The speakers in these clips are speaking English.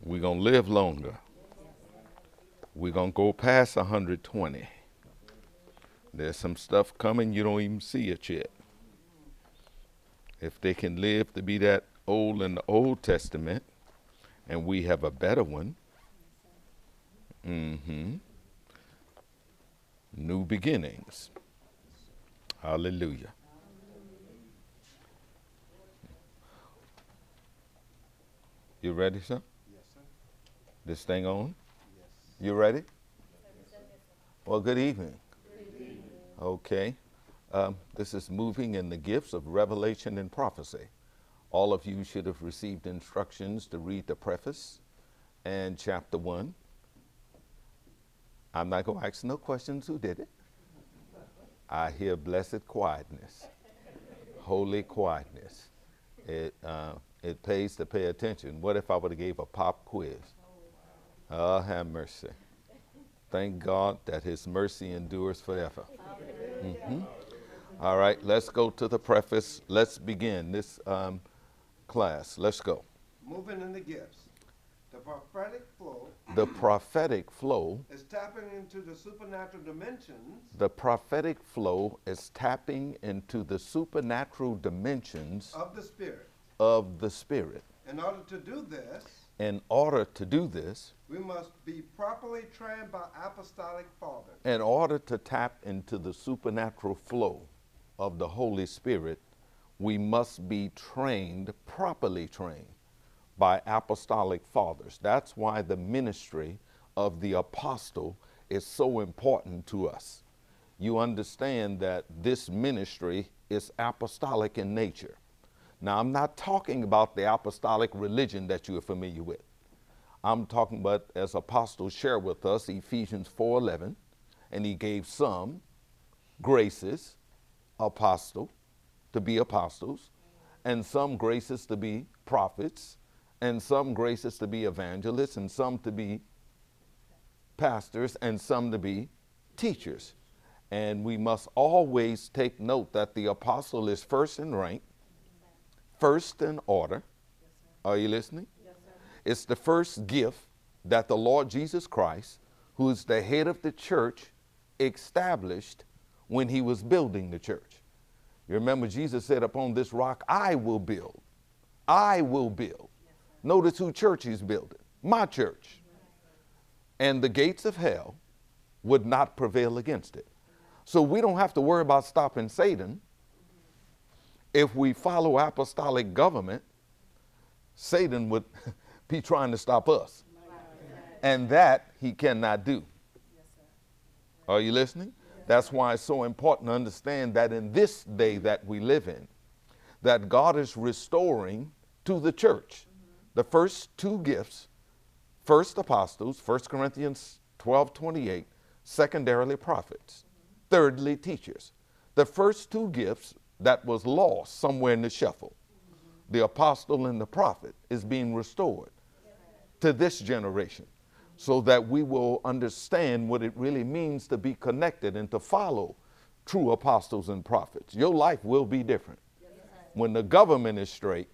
We're going to live longer. We're going to go past 120. There's some stuff coming, you don't even see it yet. If they can live to be that old in the Old Testament, and we have a better one, new beginnings. Hallelujah. You ready, sir? Yes, sir. This thing on? Yes. You ready? Well, good evening. Okay. This is moving in the gifts of revelation and prophecy. All of you should have received instructions to read the preface and chapter 1. I'm not going to ask no questions who did it. I hear blessed quietness, holy quietness. It pays to pay attention. What if I would have gave a pop quiz? Oh, have mercy. Thank God that his mercy endures forever. All right, let's go to the preface. Let's begin this class. Let's go. Moving in the gifts. The prophetic flow The prophetic flow, is tapping into the supernatural dimensions the prophetic flow is tapping into the supernatural dimensions of the Spirit. of the Spirit. In order to do this, In order to do this, we must be properly trained by apostolic fathers. in order to tap into the supernatural flow of the Holy Spirit, we must be trained, properly trained by apostolic fathers. That's why the ministry of the apostle is so important to us. You understand that this ministry is apostolic in nature. Now, I'm not talking about the apostolic religion that you are familiar with. I'm talking about, as Apostle shared with us, Ephesians 4:11, and he gave some graces, apostle, to be apostles, and some graces to be prophets, and some graces to be evangelists, and some to be pastors, and some to be teachers. And we must always take note that the apostle is first in rank, first in order. Are you listening? It's the first gift that the Lord Jesus Christ, who is the head of the church, established when he was building the church. You remember Jesus said, upon this rock I will build. I will build. Notice who church he's building. My church. And the gates of hell would not prevail against it. So we don't have to worry about stopping Satan. If we follow apostolic government, Satan would be trying to stop us. And that he cannot do. Are you listening? That's why it's so important to understand that in this day that we live in, that God is restoring to the church the first two gifts, first apostles, 1 Corinthians 12:28, secondarily prophets, thirdly teachers. The first two gifts that was lost somewhere in the shuffle, the apostle and the prophet, is being restored to this generation so that we will understand what it really means to be connected and to follow true apostles and prophets. Your life will be different. When the government is straight,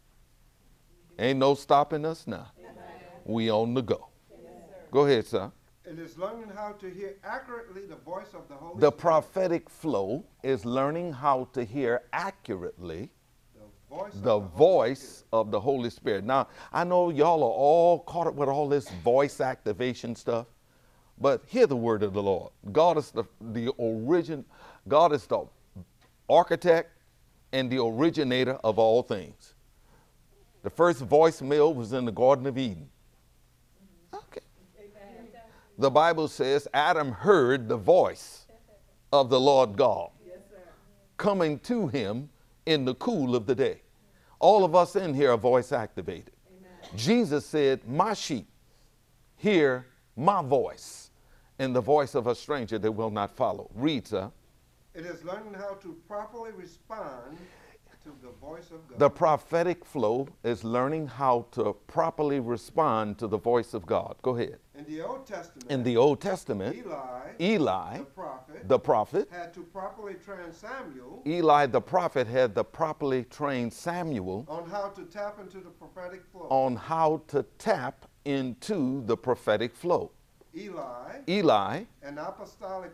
ain't no stopping us now. We on the go. Go ahead, sir. It is learning how to hear accurately the voice of the Holy The Spirit. prophetic flow is learning how to hear accurately the Holy voice of the Holy Spirit. Now, I know y'all are all caught up with all this voice activation stuff, but hear the word of the Lord. God is the origin. God is the architect and the originator of all things. The first voicemail was in the Garden of Eden. Okay. The Bible says Adam heard the voice of the Lord God coming to him in the cool of the day. All of us in here are voice activated. Jesus said, my sheep hear my voice, and the voice of a stranger they will not follow. Read, sir. It is learning how to properly respond to the voice of God. The prophetic flow is learning how to properly respond to the voice of God. Go ahead. In the Old Testament, In the Old Testament, Eli, the prophet, had to properly train Samuel Eli the prophet had to properly train Samuel on how to tap into the prophetic flow. on how to tap into the prophetic flow. Eli, an apostolic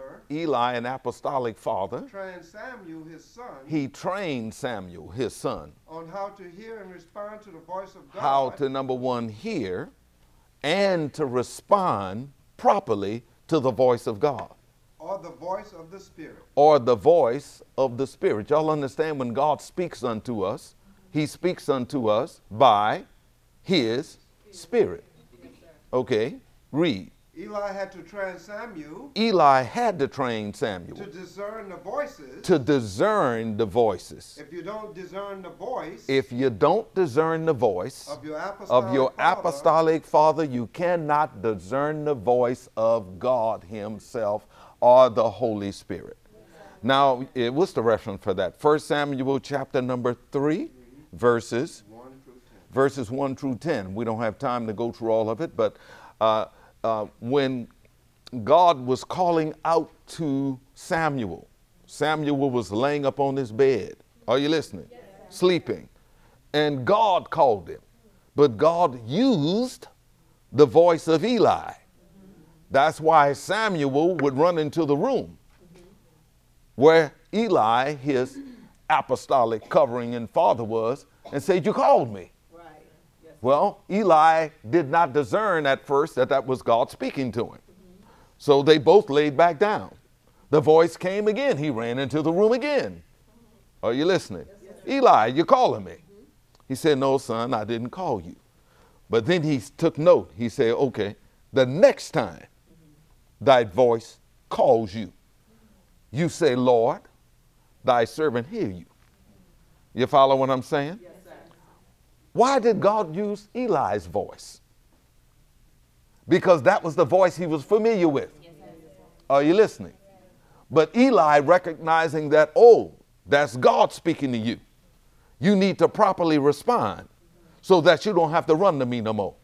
father, trained Samuel, his son, he trained Samuel, his son, on how to hear and respond to the voice of God. how to, number one, hear and to respond properly to the voice of God. Or the voice of the Spirit. Or the voice of the Spirit. Y'all understand when God speaks unto us, he speaks unto us by his Spirit. Okay, read. Eli had to train Samuel. Eli had to train Samuel. To discern the voices. To discern the voices. If you don't discern the voice. If you don't discern the voice of your apostolic father, you cannot discern the voice of God himself or the Holy Spirit. Now, what's the reference for that? 1 Samuel chapter number 3, verses 1 through 10. We don't have time to go through all of it, but when God was calling out to Samuel, Samuel was laying up on his bed. Are you listening? Yes, sleeping. And God called him. But God used the voice of Eli. That's why Samuel would run into the room where Eli, his apostolic covering and father, was and said, "You called me." Well, Eli did not discern at first that that was God speaking to him. So they both laid back down. The voice came again. He ran into the room again. Are you listening? Eli, you're calling me. He said, "No, son, I didn't call you." But then he took note. He said, "Okay, the next time thy voice calls you, you say, 'Lord, thy servant hear you.'" You follow what I'm saying? Yes, sir. Why did God use Eli's voice? Because that was the voice he was familiar with. Yes, are you listening? But Eli, recognizing that, oh, that's God speaking to you, you need to properly respond so that you don't have to run to me no more.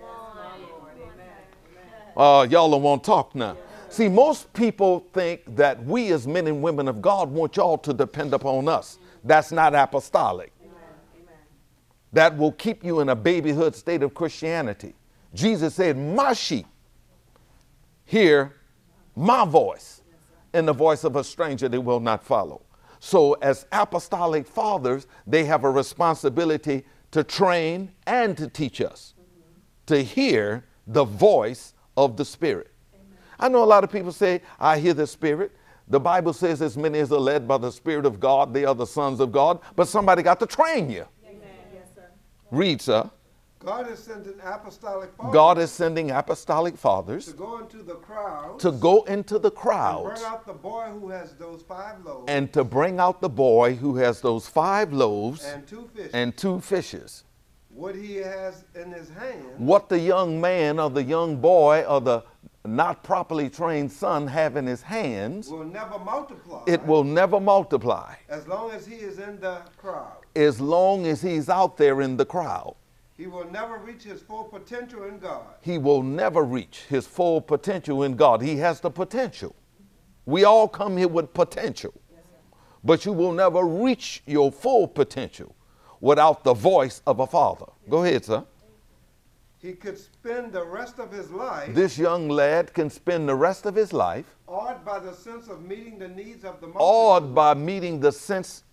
Y'all don't want to talk now. See, most people think that we as men and women of God want y'all to depend upon us. That's not apostolic. That will keep you in a babyhood state of Christianity. Jesus said, "My sheep hear my voice, and the voice of a stranger they will not follow." So as apostolic fathers, they have a responsibility to train and to teach us to hear the voice of the Spirit. Amen. I know a lot of people say, "I hear the Spirit." The Bible says, "As many as are led by the Spirit of God, they are the sons of God." But somebody got to train you. Amen. Yes, sir. Read, sir. God is sending apostolic fathers. God is sending apostolic fathers to go into the crowds. To go into the crowds. And bring out the boy who has those 5 loaves. And to bring out the boy who has those 5 loaves. And 2 fishes. And 2 fishes. What he has in his hand. What the young man or the young boy or the not properly trained son have in his hands. Will never multiply. It will never multiply. As long as he is in the crowd. As long as he's out there in the crowd. He will never reach his full potential in God. He will never reach his full potential in God. He has the potential. We all come here with potential. But you will never reach your full potential without the voice of a father. Go ahead, sir. He could spend the rest of his life. This young lad can spend the rest of his life. Awed by the sense of meeting the needs of the multitude. Awed by meeting the sense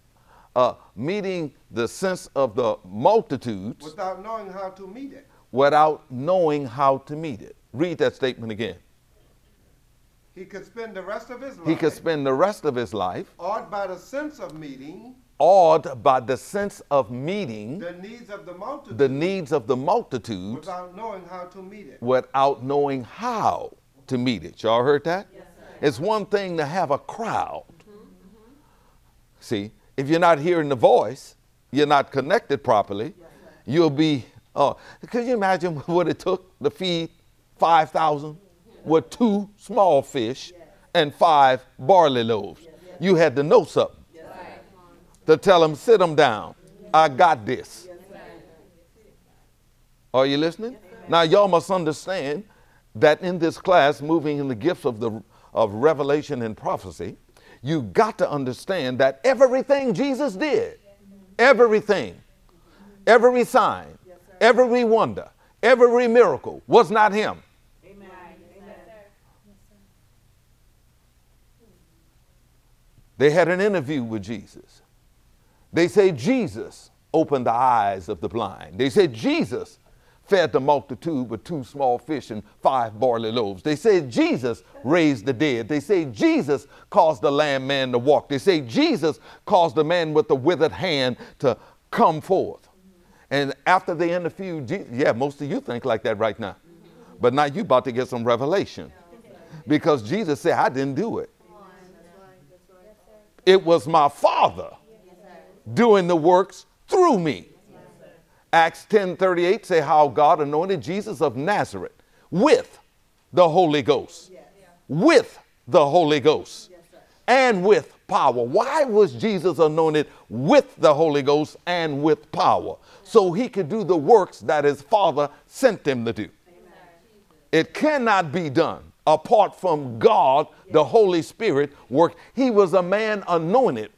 of the multitudes. Without knowing how to meet it. Without knowing how to meet it. Read that statement again. He could spend the rest of his life. He could spend the rest of his life. Awed by the sense of meeting. Awed by the sense of meeting the needs of the multitude. The needs of the multitudes. Without knowing how to meet it. Without knowing how to meet it. Y'all heard that? Yes, sir. It's one thing to have a crowd. See, if you're not hearing the voice, you're not connected properly, you'll be, could you imagine what it took to feed 5,000 with 2 small fish and 5 barley loaves? You had to know something to tell them, sit them down. I got this. Are you listening? Now, y'all must understand that in this class, moving in the gifts of revelation and prophecy, you got to understand that everything Jesus did, everything, every sign, every wonder, every miracle was not him. Amen. They had an interview with Jesus. They say Jesus opened the eyes of the blind. They said Jesus fed the multitude with 2 small fish and 5 barley loaves. They said Jesus raised the dead. They say Jesus caused the lame man to walk. They say Jesus caused the man with the withered hand to come forth. And after they interviewed Jesus, yeah, most of you think like that right now. But now you about to get some revelation. Because Jesus said, I didn't do it. It was my Father doing the works through me. Acts 10:38 say how God anointed Jesus of Nazareth with the Holy Ghost. With the Holy Ghost. And with power. Why was Jesus anointed with the Holy Ghost and with power? So he could do the works that his Father sent him to do. It cannot be done apart from God, the Holy Spirit work. He was a man anointed.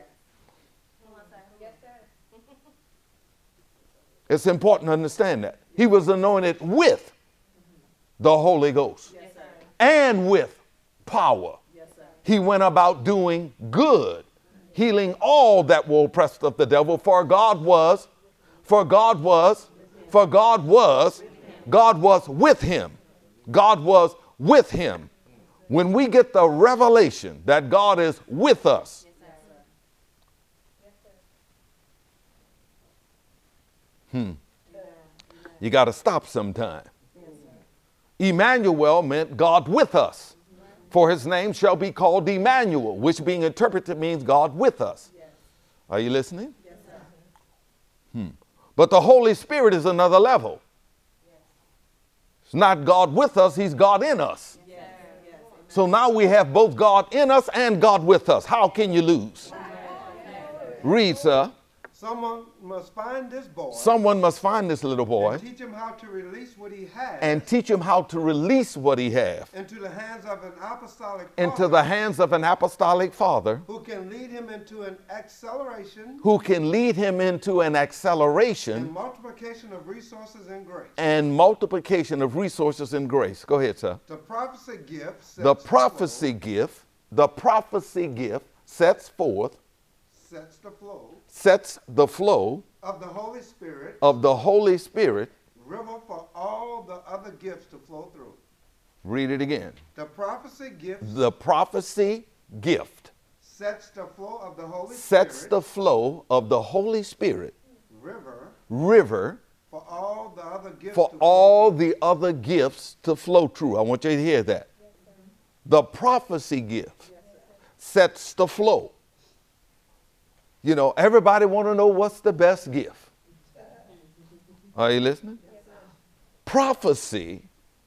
It's important to understand that. He was anointed with the Holy Ghost and with power. He went about doing good, healing all that were oppressed of the devil, for God was with him. God was with him. When we get the revelation that God is with us, you got to stop sometime. Emmanuel meant God with us. For his name shall be called Emmanuel, which being interpreted means God with us. Are you listening? But the Holy Spirit is another level. It's not God with us, he's God in us. So now we have both God in us and God with us. How can you lose? Read, sir. Someone must find this boy. Someone must find this little boy. And teach him how to release what he has. And teach him how to release what he has. Into the hands of an apostolic father. Into the hands of an apostolic father. Who can lead him into an acceleration. Who can lead him into an acceleration. And multiplication of resources and grace. And multiplication of resources and grace. Go ahead, sir. The prophecy gift. The prophecy gift. The prophecy gift sets forth. Sets the flow. Sets the flow of the Holy Spirit. Of the Holy Spirit. River for all the other gifts to flow through. Read it again. The prophecy gift. The prophecy gift. Sets the flow of the Holy Spirit. Sets the flow of the Holy Spirit. River. For all the other gifts. For all the other gifts to flow through. I want you to hear that. The prophecy gift sets the flow. You know, everybody want to know what's the best gift. Are you listening? Prophecy.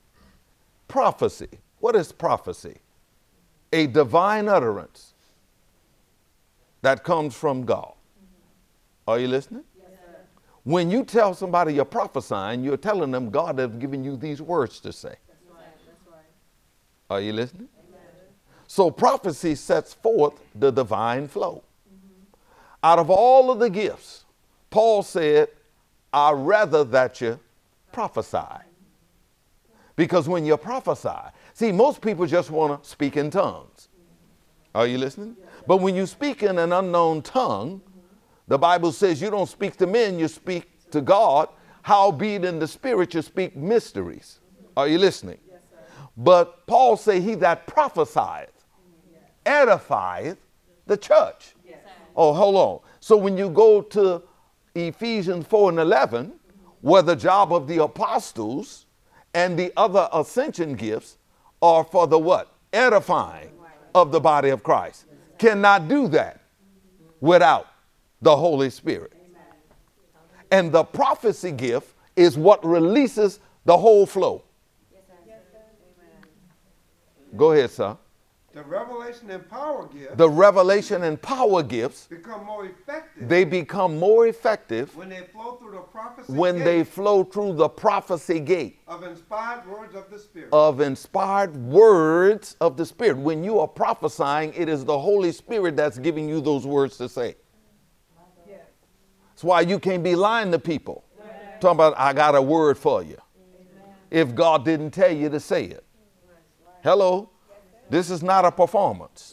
What is prophecy? A divine utterance that comes from God. Are you listening? When you tell somebody you're prophesying, you're telling them God has given you these words to say. Are you listening? So prophecy sets forth the divine flow. Out of all of the gifts, Paul said, I'd rather that you prophesy. Because when you prophesy, see, most people just want to speak in tongues. Are you listening? But when you speak in an unknown tongue, the Bible says you don't speak to men, you speak to God. Howbeit in the spirit you speak mysteries. Are you listening? But Paul say he that prophesieth edifieth the church. Oh, hold on. So when you go to Ephesians 4:11, where the job of the apostles and the other ascension gifts are for the what? Edifying of the body of Christ. Cannot do that without the Holy Spirit. And the prophecy gift is what releases the whole flow. Go ahead, sir. The revelation and power gifts The revelation and power gifts, become more effective they become more effective when they flow through the prophecy when gate they flow through the prophecy gate of inspired words of the Spirit. of inspired words of the Spirit. When you are prophesying, it is the Holy Spirit that's giving you those words to say. That's why you can't be lying to people. Talking about, I got a word for you. If God didn't tell you to say it. Hello? This is not a performance.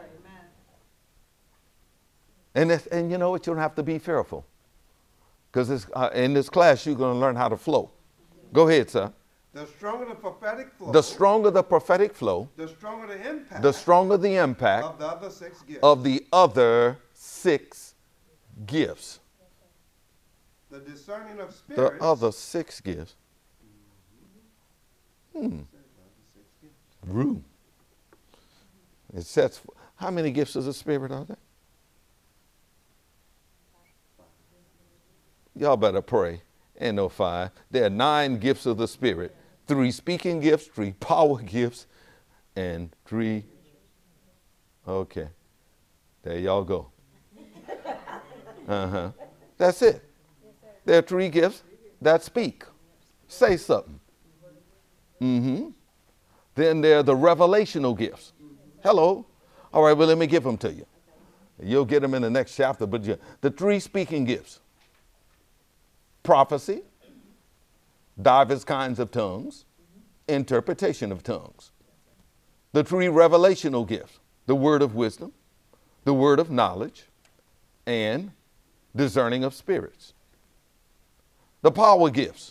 And you know what? You don't have to be fearful. Because in this class, you're going to learn how to flow. Go ahead, sir. The stronger the prophetic flow, The stronger the prophetic flow, the stronger the impact the stronger the impact of the other 6 gifts. of the other 6 gifts. The discerning of The spirits. other 6 gifts. Room. It sets. How many gifts of the Spirit are there? Y'all better pray. Ain't no 5. There are 9 gifts of the Spirit. 3 speaking gifts, 3 power gifts, and 3. Okay. There y'all go. That's it. There are 3 gifts that speak. Say something. Then there are the revelational gifts. Hello. All right, well, let me give them to you. You'll get them in the next chapter, but the 3 speaking gifts. Prophecy, diverse kinds of tongues, interpretation of tongues. The 3 revelational gifts, the word of wisdom, the word of knowledge, and discerning of spirits. The power gifts,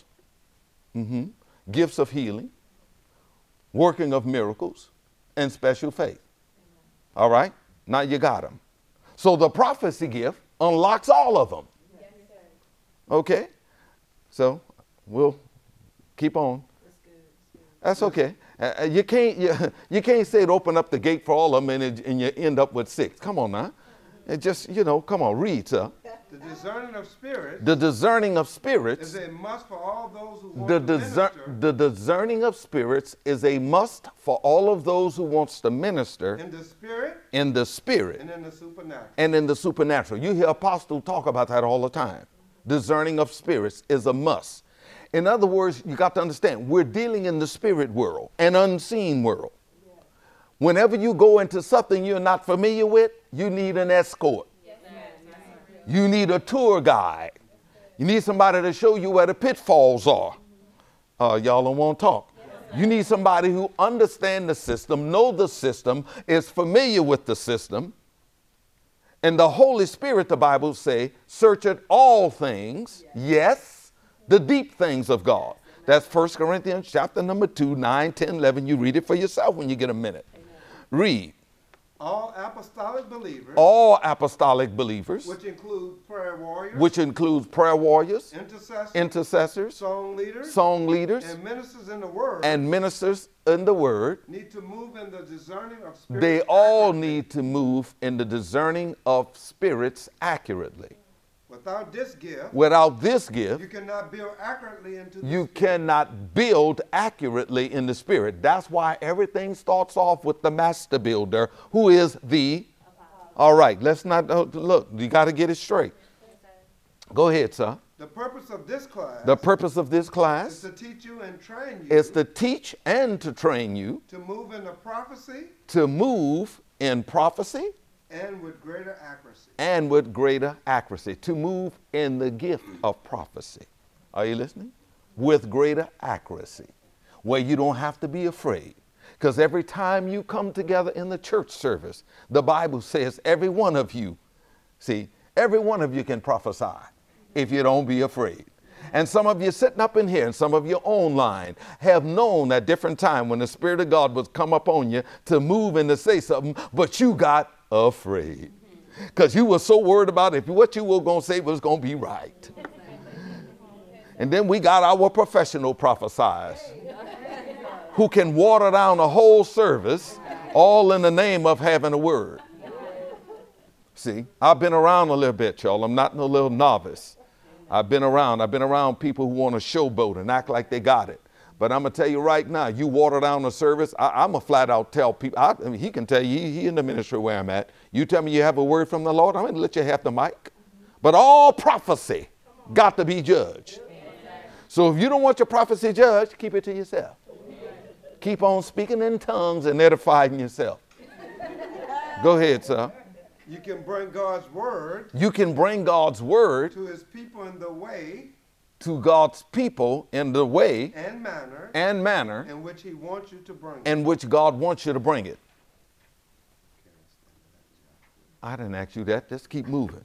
gifts of healing, working of miracles, and special faith. All right, now you got them. So the prophecy gift unlocks all of them. Okay, so we'll keep on. That's okay. You can't say it open up the gate for all of them and you end up with 6. Come on now. It just, come on, read, sir. The discerning of spirits. The discerning of spirits. Is a must for all those who want The to minister. The discerning of spirits is a must for all of those who wants to minister In the spirit. in the spirit And in the supernatural. and in the supernatural. You hear Apostle talk about that all the time. Discerning of spirits is a must. In other words, you got to understand, we're dealing in the spirit world, an unseen world. Whenever you go into something you're not familiar with, you need an escort. You need a tour guide. You need somebody to show you where the pitfalls are. Y'all don't want to talk. You need somebody who understands the system, know the system, is familiar with the system. And the Holy Spirit, the Bible say, searcheth all things, yes, the deep things of God. That's 1 Corinthians chapter number 2, 9, 10, 11. You read it for yourself when you get a minute. Read. All apostolic believers. All apostolic believers, Which include prayer warriors. which includes prayer warriors, Intercessors. intercessors, Song leaders. song leaders, And ministers in the word. and ministers in the word. Need to move in the discerning of spirits. They all accurately. need to move in the discerning of spirits accurately. Without this gift. Without this gift, You cannot build accurately into the you spirit. cannot build accurately in the spirit. That's why everything starts off with the master builder, who is the. All right, let's not look. You got to get it straight. Go ahead, sir. The purpose of this class. The purpose of this is class to teach you and train you. is to teach and to train you To move in the prophecy. to move in prophecy And with greater accuracy. and with greater accuracy, to move in the gift of prophecy. Are you listening? With greater accuracy, where you don't have to be afraid. Because every time you come together in the church service, the Bible says every one of you, every one of you can prophesy if you don't be afraid. And some of you sitting up in here and some of you online have known at different time when the Spirit of God was come upon you to move and to say something, but you got afraid because you were so worried about if what you were going to say was going to be right. And then we got our professional prophesiers who can water down a whole service all in the name of having a word. See, I've been around a little bit, y'all. I'm not no little novice. I've been around people who want to showboat and act like they got it. But I'm going to tell you right now, you water down the service, I'm going to flat out tell people, I mean, he can tell you, he in the ministry where I'm at. You tell me you have a word from the Lord, I'm going to let you have the mic. But all prophecy got to be judged. So if you don't want your prophecy judged, keep it to yourself. Keep on speaking in tongues and edifying yourself. Go ahead, sir. You can bring God's word. You can bring God's word to his people in the way. To God's people in the way and manner. In which he wants you to bring it. In which God wants you to bring it. I didn't ask you that. Just keep moving.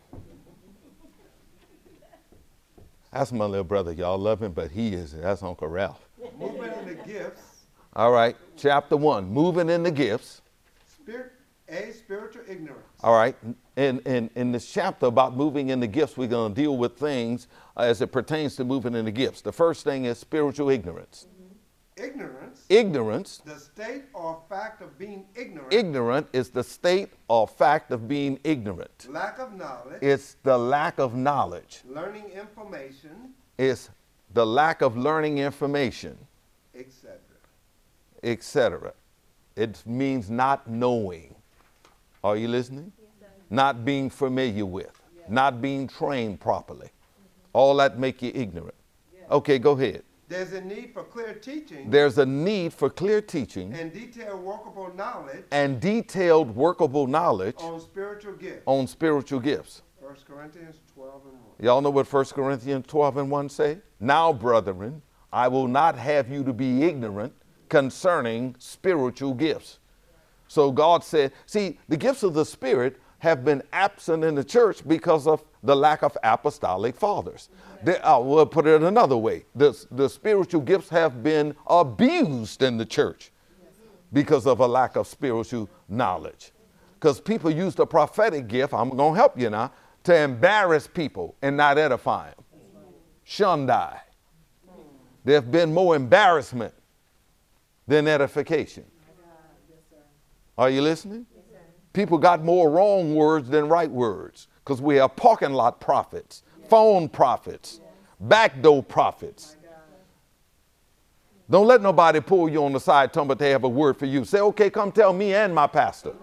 That's my little brother. Y'all love him, but that's Uncle Ralph. Moving in the gifts. All right. Chapter 1. Moving in the gifts. Spiritual ignorance. All right. In this chapter about moving in the gifts, we're going to deal with things as it pertains to moving in the gifts. The first thing is spiritual ignorance. Ignorance. The state or fact of being ignorant. Ignorant is the state or fact of being ignorant. Lack of knowledge. It's the lack of knowledge. Learning information. It's the lack of learning information. Etc. Etc. It means not knowing. Are you listening? Yes, not being familiar with. Yes. Not being trained properly. All that make you ignorant. Yes. Okay, go ahead. There's a need for clear teaching. There's a need for clear teaching. And detailed workable knowledge. And detailed workable knowledge. On spiritual gifts. On spiritual gifts. 1 Corinthians 12 and 1. Y'all know what 1 Corinthians 12 and 1 say? Now, brethren, I will not have you to be ignorant concerning spiritual gifts. So God said, see, the gifts of the Spirit have been absent in the church because of the lack of apostolic fathers. We'll put it another way. The spiritual gifts have been abused in the church because of a lack of spiritual knowledge. Because people use the prophetic gift, I'm going to help you now, to embarrass people and not edify them. Shundai. There have been more embarrassment than edification. Are you listening? Yes, people got more wrong words than right words because we have parking lot prophets, phone prophets, backdoor prophets. Don't let nobody pull you on the side, tell them but they have a word for you. Say, okay, come tell me and my pastor.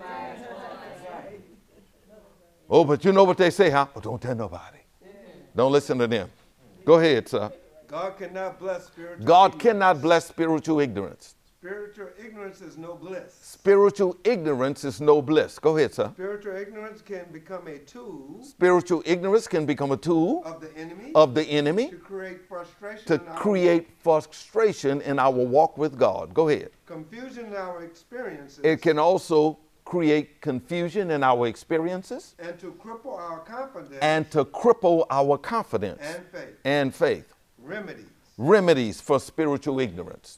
Oh, but you know what they say, huh? Oh, don't tell nobody. Don't listen to them. Go ahead, sir. God cannot bless spiritual God cannot bless spiritual ignorance. Spiritual ignorance is no bliss. Spiritual ignorance is no bliss. Go ahead, sir. Spiritual ignorance can become a tool. Spiritual ignorance can become a tool of the enemy. To create frustration. Frustration in our walk with God. Go ahead. Confusion in our experiences. It can also create confusion in our experiences. And to cripple our confidence. And faith. Remedies for spiritual ignorance.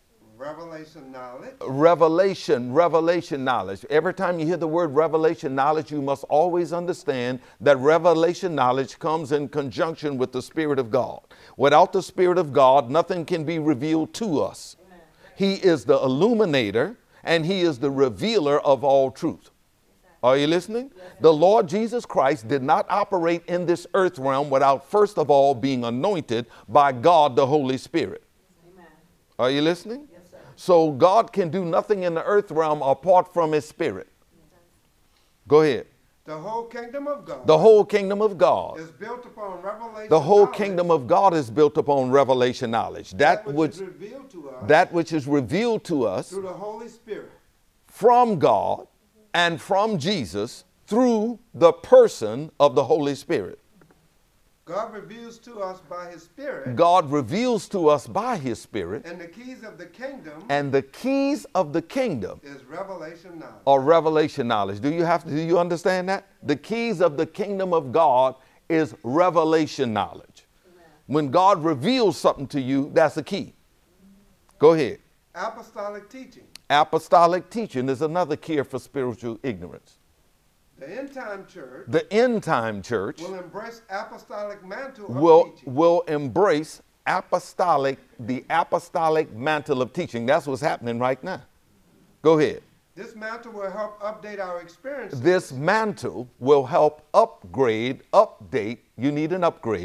Revelation knowledge. Every time you hear the word revelation knowledge, you must always understand that revelation knowledge comes in conjunction with the Spirit of God. Without the Spirit of God, nothing can be revealed to us. Amen. He is the illuminator and he is the revealer of all truth. Are you listening? Yes, the Lord Jesus Christ did not operate in this earth realm without first of all being anointed by God the Holy Spirit. Amen. Are you listening? Yes, sir. So God can do nothing in the earth realm apart from his Spirit. Go ahead. The whole kingdom of God. The whole kingdom of God is built upon revelation. The whole kingdom of God is built upon revelation knowledge. That which is revealed to us through the Holy Spirit from God and from Jesus through the person of the Holy Spirit. God reveals to us by his Spirit. God reveals to us by his Spirit. And the keys of the kingdom. And the keys of the kingdom. Is revelation knowledge. Or revelation knowledge. Do you understand that? The keys of the kingdom of God is revelation knowledge. Amen. When God reveals something to you, that's a key. Go ahead. Apostolic teaching. Apostolic teaching is another cure for spiritual ignorance. The end time church will embrace apostolic mantle of teaching. Will embrace the apostolic mantle of teaching. That's what's happening right now. Go ahead. This mantle will help update our experiences. This mantle will help update. You need an upgrade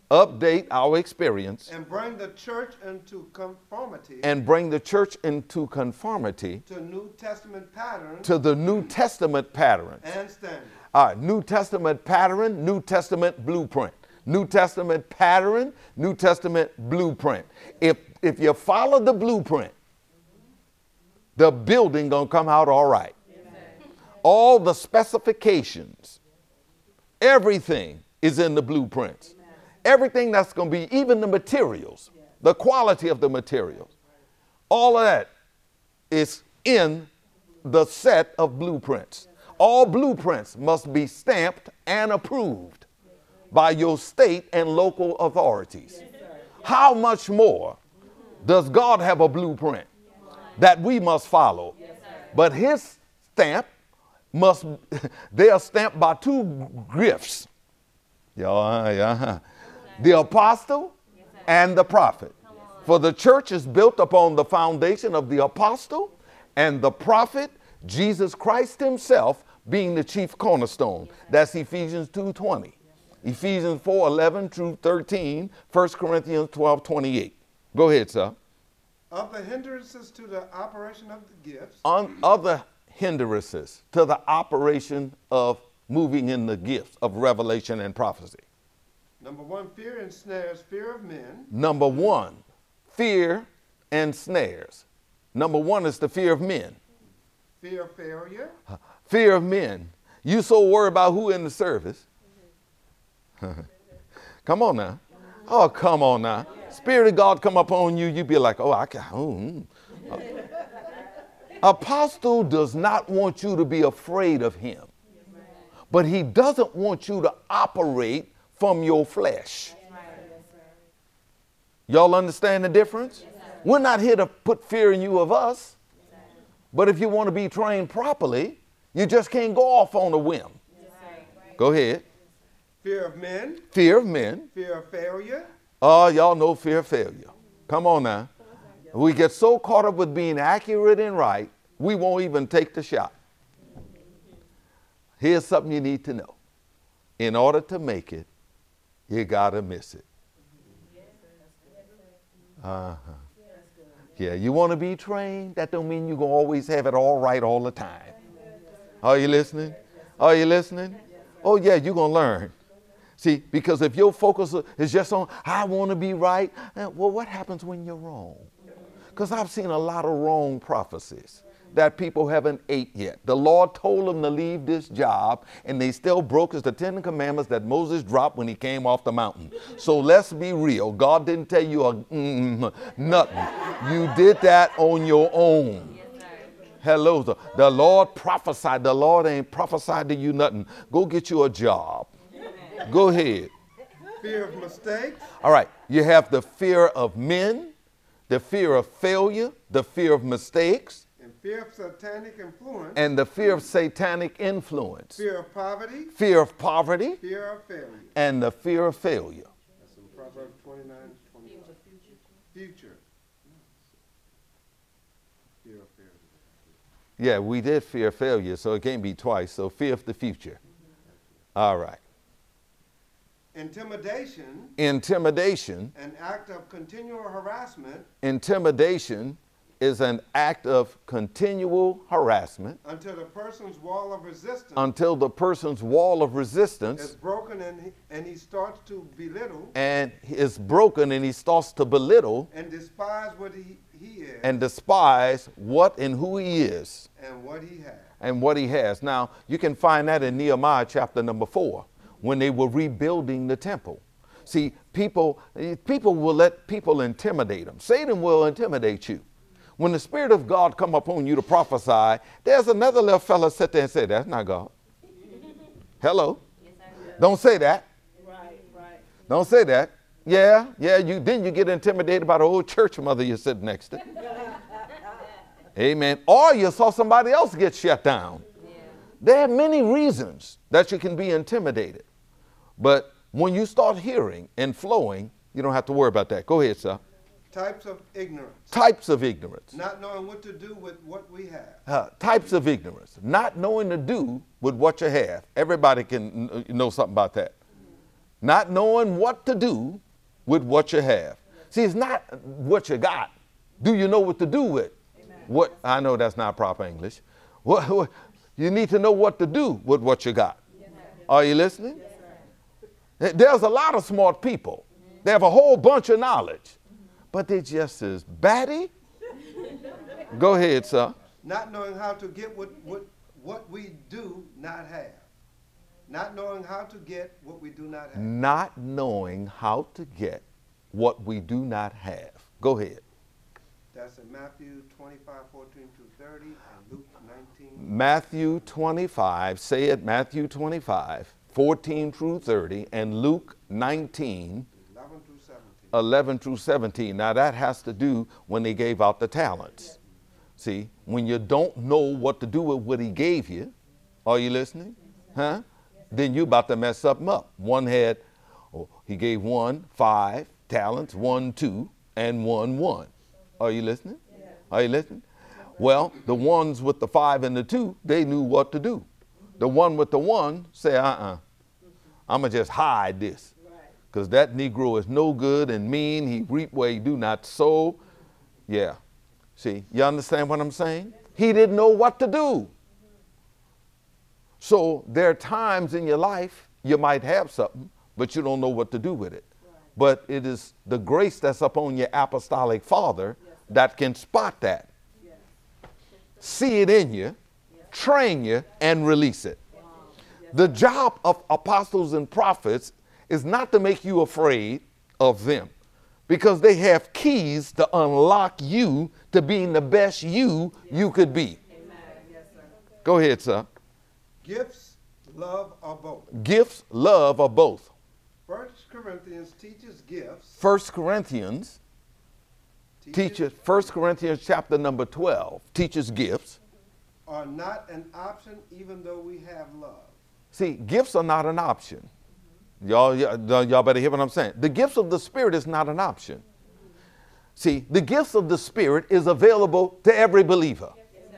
update our experience, and bring the church into conformity and bring the church into conformity to New Testament patterns to the New Testament patterns. and standards. All right, New Testament pattern, New Testament blueprint. New Testament pattern, New Testament blueprint. If you follow the blueprint, the building gonna come out all right. All the specifications, everything is in the blueprints. Everything that's going to be, even the materials, the quality of the materials, all of that is in the set of blueprints. All blueprints must be stamped and approved by your state and local authorities. How much more does God have a blueprint that we must follow? But his stamp must, they are stamped by two gifts. The apostle and the prophet. For the church is built upon the foundation of the apostle and the prophet, Jesus Christ himself being the chief cornerstone. That's Ephesians 2:20. Ephesians 4:11 through 13, 1 Corinthians 12:28. Go ahead, sir. Of the hindrances to the operation of the gifts, Other hindrances to the operation of moving in the gifts of revelation and prophecy. number one, fear ensnares fear of men. Number one, fear and snares. Number one is the fear of men. Fear of failure. Fear of men. You so worried about who in the service. Come on now. Oh, come on now. Spirit of God come upon you, you be like, oh, I can. Apostle does not want you to be afraid of him. But he doesn't want you to operate from your flesh. Y'all understand the difference? We're not here to put fear in you of us. But if you want to be trained properly, you just can't go off on a whim. Go ahead. Fear of men. Fear of men. Fear of failure. Oh, y'all know fear of failure. Come on now. We get so caught up with being accurate and right, we won't even take the shot. Here's something you need to know. In order to make it, you got to miss it. Yeah, you want to be trained? That don't mean you're going to always have it all right all the time. Are you listening? Are you listening? Oh, yeah, you're going to learn. See, because if your focus is just on, I want to be right, well, what happens when you're wrong? Because I've seen a lot of wrong prophecies that people haven't ate yet. The Lord told them to leave this job, and they still broke the 10 Commandments that Moses dropped when he came off the mountain. So let's be real. God didn't tell you nothing. You did that on your own. Hello, the Lord prophesied. The Lord ain't prophesied to you nothing. Go get you a job. Go ahead. Fear of mistakes. All right. You have the fear of men, the fear of failure, the fear of mistakes, And fear of satanic influence. and the fear of satanic influence. Fear of poverty. Fear of poverty Fear of failure. and the fear of failure. That's in Proverbs 29:25. Future. Fear of failure. Yeah, we did fear failure, so it can't be twice. So fear of the future. All right. Intimidation. Intimidation. An act of continual harassment Intimidation is an act of continual harassment until the person's wall of resistance until the person's wall of is resistance broken and he starts to belittle and is broken and he starts to belittle and despise what he is and despise what and who he is and what he has. and what he has. Now, you can find that in Nehemiah chapter number 4 when they were rebuilding the temple. See, people will let people intimidate them. Satan will intimidate you. When the Spirit of God come upon you to prophesy, there's another little fella sit there and say, that's not God. Hello. Don't say that. Right. Don't say that. Yeah, then you get intimidated by the old church mother you sit next to. Amen. Or you saw somebody else get shut down. There are many reasons that you can be intimidated. But when you start hearing and flowing, you don't have to worry about that. Go ahead, sir. Types of ignorance. Types of ignorance. Not knowing what to do with what we have. Types of ignorance. Not knowing to do with what you have. Everybody can know something about that. Not knowing what to do with what you have. See, it's not what you got. Do you know what to do with? What I know that's not proper English. What you need to know what to do with what you got. Are you listening? There's a lot of smart people. They have a whole bunch of knowledge, but they just as batty. Go ahead, sir. Not knowing how to get what we do not have. Not knowing how to get what we do not have. Not knowing how to get what we do not have. Go ahead. That's in Matthew 25:14-30 and Luke 19. Matthew 25, say it, Matthew 25, 14 through 30, and Luke 19, 11 through 17. Now that has to do when they gave out the talents. See, when you don't know what to do with what he gave you, are you listening? Huh? Then you're about to mess something up. One had, he gave 1 5 talents, 1 2, and 1 1. Are you listening? Are you listening? Well, the ones with the 5 and the 2, they knew what to do. The one with the 1 said, I'm going to just hide this. Because that Negro is no good and mean. He reap where he do not sow. Yeah. See, you understand what I'm saying? He didn't know what to do. So there are times in your life you might have something, but you don't know what to do with it. But it is the grace that's upon your apostolic father that can spot that. See it in you, train you, and release it. The job of apostles and prophets is not to make you afraid of them, because they have keys to unlock you to being the best you could be. Go ahead, sir. Gifts, love, or both. Gifts, love, or both. 1 Corinthians teaches gifts. 1 Corinthians teaches, 1 Corinthians chapter number 12 teaches gifts. Are not an option even though we have love. See, gifts are not an option. Y'all better hear what I'm saying. The gifts of the Spirit is not an option. See, the gifts of the Spirit is available to every believer.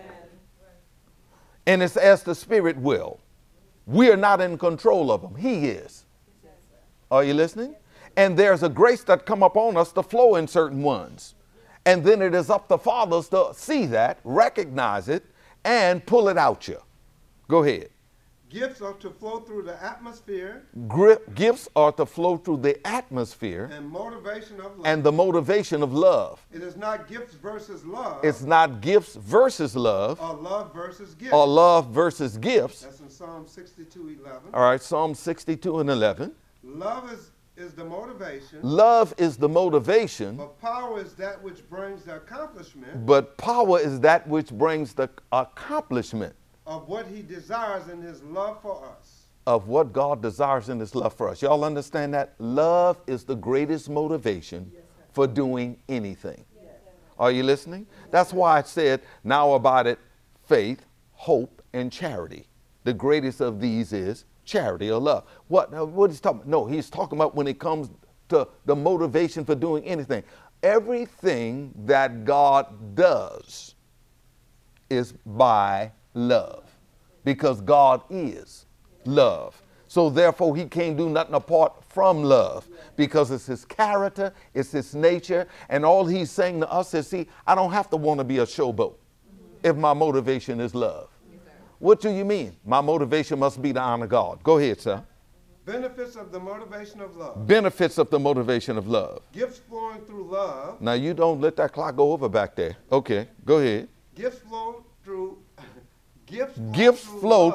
And it's as the Spirit will. We are not in control of them. He is. Are you listening? And there's a grace that come upon us to flow in certain ones. And then it is up to fathers to see that, recognize it, and pull it out you. Go ahead. Gifts are to flow through the atmosphere. Gifts are to flow through the atmosphere. And motivation of love. And the motivation of love. It is not gifts versus love. It's not gifts versus love. Or love versus gifts. Or love versus gifts. That's in Psalm 62:11. All right, Psalm 62 and 11. Love is the motivation. Love is the motivation. But power is that which brings the accomplishment. But power is that which brings the accomplishment. Of what he desires in his love for us. Of what God desires in his love for us. Y'all understand that? Love is the greatest motivation for doing anything. Are you listening? That's why I said, now about it, faith, hope, and charity. The greatest of these is charity or love. What he's talking about? No, he's talking about when it comes to the motivation for doing anything. Everything that God does is by love, because God is love. So therefore he can't do nothing apart from love, because it's his character, it's his nature, and all he's saying to us is, see, I don't have to want to be a showboat if my motivation is love. What do you mean? My motivation must be to honor God. Go ahead, sir. Benefits of the motivation of love. Benefits of the motivation of love. Gifts flowing through love. Now you don't let that clock go over back there. Okay, go ahead. Gifts flow through Gifts flow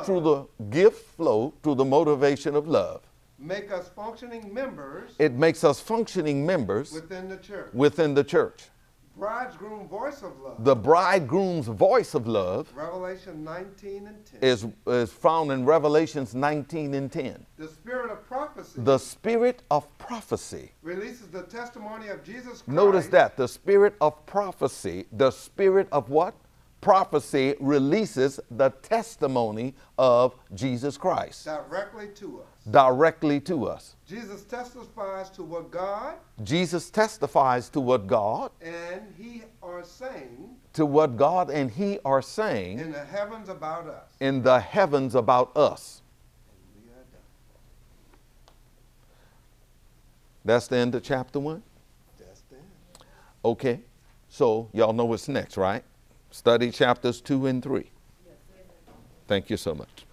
through the motivation of love. Make us functioning members. It makes us functioning members within the church. Within the church. Bridegroom voice of love. The bridegroom's voice of love. Revelation 19 and 10. Is found in Revelations 19 and 10. The spirit of prophecy. The spirit of prophecy releases the testimony of Jesus Christ. Notice that the spirit of prophecy, the spirit of what? Prophecy releases the testimony of Jesus Christ. Directly to us. Directly to us. Jesus testifies to what God. Jesus testifies to what God. And he are saying. To what God and he are saying. In the heavens about us. In the heavens about us. That's the end of chapter 1? That's the end. Okay. So y'all know what's next, right? Study chapters 2 and 3. Thank you so much.